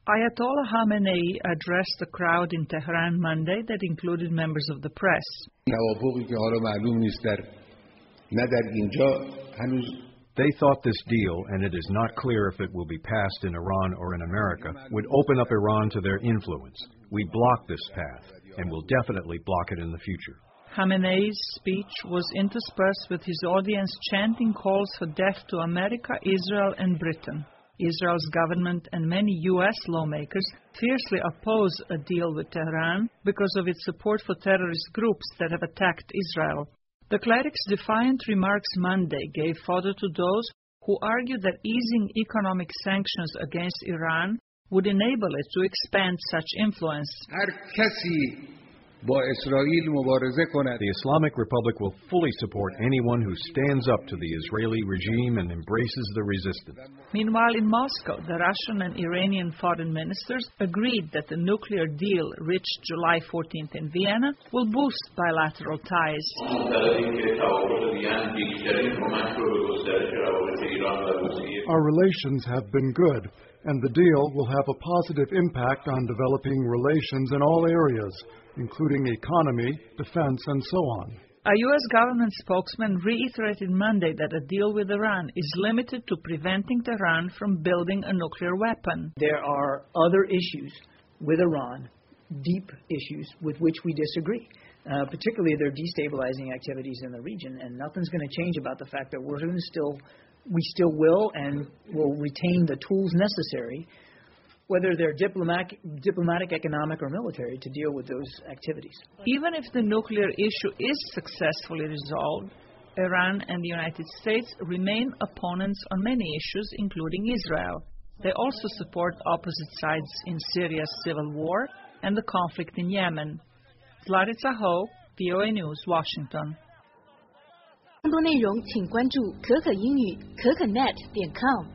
Ayatollah Khamenei addressed the crowd in Tehran Monday that included members of the press. They thought this deal, and it is not clear if it will be passed in Iran or in America, would open up Iran to their influence. We block this path, and will definitely block it in the future. Khamenei's speech was interspersed with his audience chanting calls for death to America, Israel, and Britain. Israel's government and many U.S. lawmakers fiercely oppose a deal with Tehran because of its support for terrorist groups that have attacked Israel. The cleric's defiant remarks Monday gave fodder to those who argued that easing economic sanctions against Iran would enable it to expand such influence. The Islamic Republic will fully support anyone who stands up to the Israeli regime and embraces the resistance. Meanwhile, in Moscow, the Russian and Iranian foreign ministers agreed that the nuclear deal reached July 14th in Vienna will boost bilateral ties. Our relations have been good, and the deal will have a positive impact on developing relations in all areas, including economy, defense, and so on. A U.S. government spokesman reiterated Monday that a deal with Iran is limited to preventing Tehran from building a nuclear weapon. There are other issues with Iran, deep issues with which we disagree, particularly their destabilizing activities in the region, and nothing's going to change about the fact that we still will and will retain the tools necessary, whether they're diplomatic, economic, or military, to deal with those activities. Even if the nuclear issue is successfully resolved, Iran and the United States remain opponents on many issues, including Israel. They also support opposite sides in Syria's civil war and the conflict in Yemen. Zlatica Ho, VOA News, Washington. 更多内容请关注可可英语可可net.com。